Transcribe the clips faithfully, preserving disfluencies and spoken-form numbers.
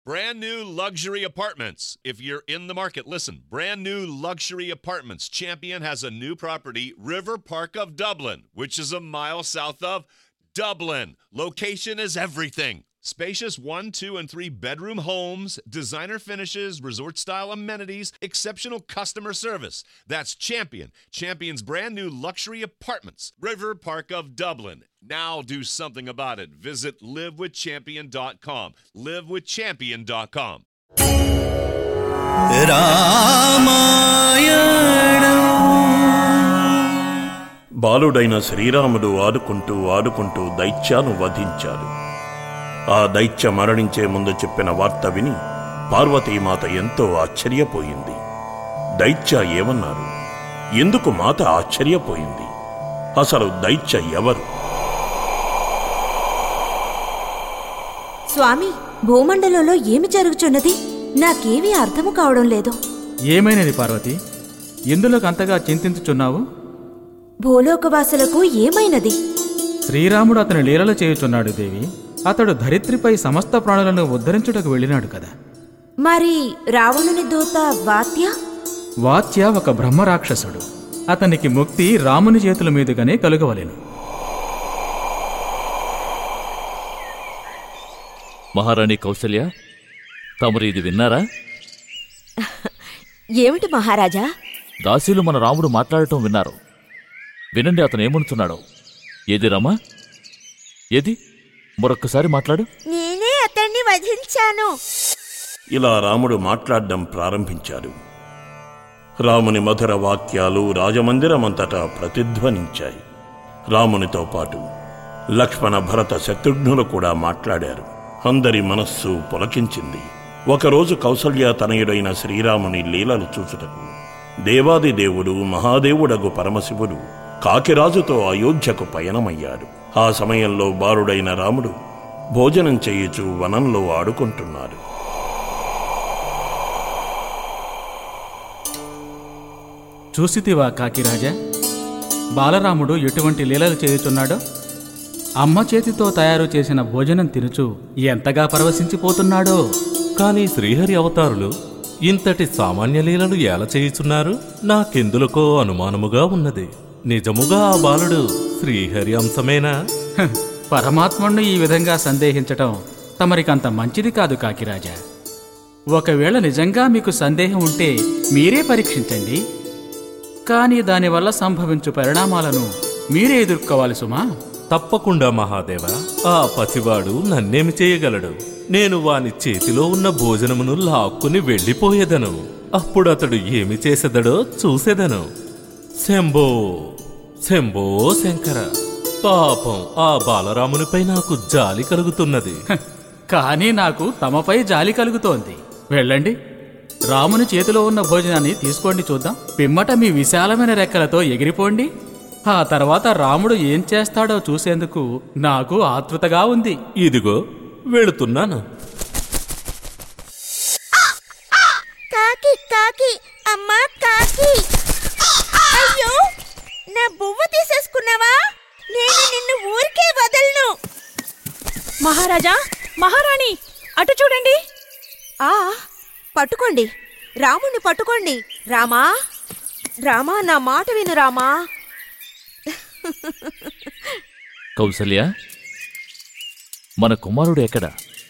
Brand new luxury apartments. If you're in the market, listen. Brand new luxury apartments. Champion has a new property, River Park of Dublin, which is a mile south of Dublin. Location is everything. Spacious one, two, and three bedroom homes, designer finishes, resort-style amenities, exceptional customer service. That's Champion. Champion's brand new luxury apartments, River Park of Dublin. Now do something about it. Visit live with champion dot com. live with champion dot com. బాలుడైన శ్రీరాముడు ఆడుకుంటూ ఆడుకుంటూ దైత్యాను వధించాడు. ఆ దైత్య మరణించే ముందు చెప్పిన వార్త విని పార్వతీమాత ఎంతో ఆశ్చర్యపోయింది. దైత్య ఏమన్నారు? ఎందుకు మాత ఆశ్చర్యపోయింది? అసలు దైత్య ఎవరు? స్వామి, భూమండలంలో ఏమి జరుగుచున్నది? నాకేమీ అర్థము కావడం లేదు. ఏమైనది పార్వతి? ఎందులోకి అంతగా చింతించుచున్నావు? భూలోకవాసులకు ఏమైనది? శ్రీరాముడు అతని లీలలు చేయుచున్నాడు దేవి. అతడు ధరిత్రిపై సమస్త ప్రాణులను ఉద్ధరించుటకు వెళ్ళినాడు కదా. మరి రావణుని దూత వాత్య? వాత్య ఒక బ్రహ్మరాక్షసుడు. అతనికి ముక్తి రాముని చేతుల మీదుగానే కలుగవలెను. మహారాణి కౌసల్య, తమరు ఇది విన్నారా? ఏమిటి మహారాజా? దాసీలు మన రాముడు మాట్లాడటం విన్నారు. వినండి, అతను ఏమనుచున్నాడో. ఏది రామా? ఏది? మరొక్కసారి మాట్లాడు. నేనే అతన్ని వధించాను. ఇలా రాముడు మాట్లాడడం ప్రారంభించాడు. రాముని మధుర వాక్యాలు రాజమందిరమంతటా ప్రతిధ్వనించాయి. రామునితో పాటు లక్ష్మణ, భరత, శత్రుఘ్నులు కూడా మాట్లాడారు. అందరి మనస్సు పులకించింది. ఒకరోజు కౌసల్య తనయుడైన శ్రీరాముని లీలలు చూచుటకు దేవాది దేవుడు, మహాదేవుడగు పరమశివుడు కాకిరాజుతో అయోధ్యకు పయనమయ్యాడు. ఆ సమయంలో బాలుడైన రాముడు భోజనం చేయుచు వనంలో ఆడుకుంటున్నాడు. చూసితివా కాకిరాజా, బాలరాముడు ఎటువంటి లీలలు చేయుచున్నాడో? అమ్మ చేతితో తయారు చేసిన భోజనం తినుచు ఎంతగా పరవశించిపోతున్నాడో. కాని శ్రీహరి అవతారులు ఇంతటి సామాన్య లీలలు ఎలా చేయుచున్నారు? నాకెందులకో అనుమానముగా ఉన్నది. నిజముగా ఆ బాలుడు శ్రీహరి అంశమేనా? పరమాత్మను ఈ విధంగా సందేహించటం తమరికంత మంచిది కాదు కాకిరాజా. ఒకవేళ నిజంగా మీకు సందేహం ఉంటే మీరే పరీక్షించండి. కానీ దానివల్ల సంభవించు పరిణామాలను మీరే ఎదుర్కోవాలి సుమా. తప్పకుండా మహాదేవ. ఆ పసివాడు నన్నేమి చేయగలడు? నేను వాని చేతిలో ఉన్న భోజనమును లాక్కుని వెళ్ళిపోయేదను. అప్పుడు అతడు ఏమి చేసేదడో చూసేదను. శంభో శంభో శంకర, పాపం ఆ బాలరామునిపై నాకు జాలి కలుగుతున్నది. కానీ నాకు తమపై జాలి కలుగుతోంది. వెళ్ళండి, రాముని చేతిలో ఉన్న భోజనాన్ని తీసుకోండి, చూద్దాం. పిమ్మట మీ విశాలమైన రెక్కలతో ఎగిరిపోండి. ఆ తర్వాత రాముడు ఏం చేస్తాడో చూసేందుకు నాకు ఆతృతగా ఉంది. ఇదిగో వెళుతున్నాను. కాకి కాకి అమ్మా కాకి, అయ్యో నా బువ్వ తీసేసుకున్నావా? నేను నిన్ను ఊరికే వదలను. మహారాజా, మహారాణి, అటు చూడండి. ఆ పట్టుకోండి, రాముణ్ణి పట్టుకోండి. రామా రామా, నా మాట విను రామా. కౌసల్య, మన కుమారుడు ఎక్కడా?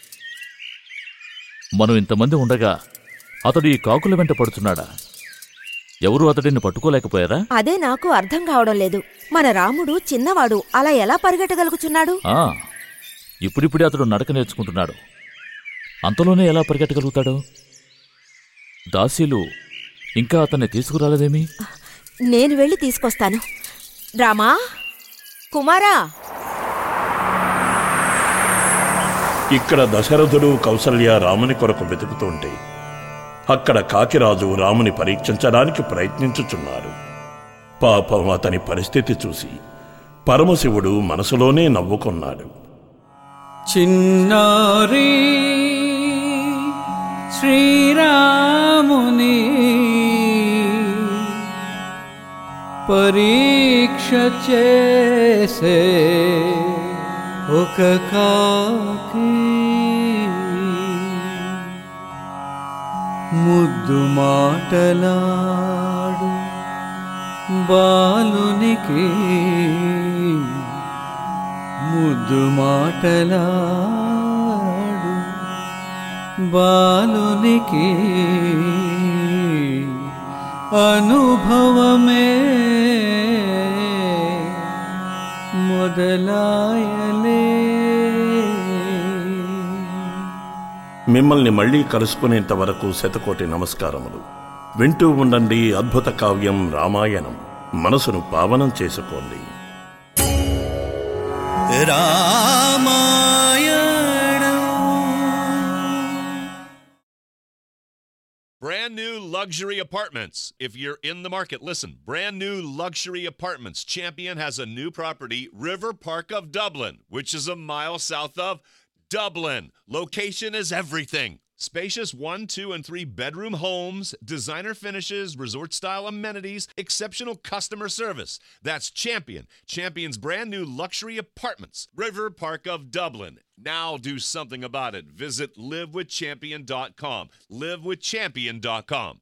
మనం ఇంతమంది ఉండగా అతడు ఈ కాకుల వెంట పడుతున్నాడా? ఎవరు అతడిని పట్టుకోలేకపోయారా? అదే నాకు అర్థం కావడం లేదు. మన రాముడు చిన్నవాడు, అలా ఎలా పరిగెట్టగలుగుతున్నాడు? ఆ ఇప్పుడిప్పుడే అతడు నడక నేర్చుకుంటున్నాడు. అంతలోనే ఎలా పరిగెట్టగలుగుతాడు? దాసీలు ఇంకా అతన్ని తీసుకురాలేదేమి? నేను వెళ్ళి తీసుకొస్తాను. రామా, కుమారా. ఇక్కడ దశరథుడు, కౌసల్య రాముని కొరకు వెతుకుతుంటే అక్కడ కాకిరాజు రాముని పరీక్షించడానికి ప్రయత్నించుచున్నారు. పాపం అతని పరిస్థితి చూసి పరమశివుడు మనసులోనే నవ్వుకున్నాడు. చిన్నారి శ్రీరాముని పరీక్ష చేసే ఒక కాకి ముద్దు మాటలాడు బాలునికి ముద్దు మాటలాడు బాలునికి అనుభవమే మొదలాయలే. మిమ్మల్ని మళ్ళీ కలుసుకునేంత వరకు శతకోటి నమస్కారములు. వింటూ ఉండండి అద్భుత కావ్యం రామాయణం. మనసును పావనం చేసుకోండి. Brand new luxury apartments. If you're in the market, listen. Brand new luxury apartments. Champion has a new property, River Park of Dublin, which is a mile south of Dublin. Location is everything. Spacious one, two, and three bedroom homes, designer finishes, resort-style amenities, exceptional customer service. That's Champion. Champion's brand new luxury apartments, River Park of Dublin. Now do something about it. Visit live with champion dot com. live with champion dot com.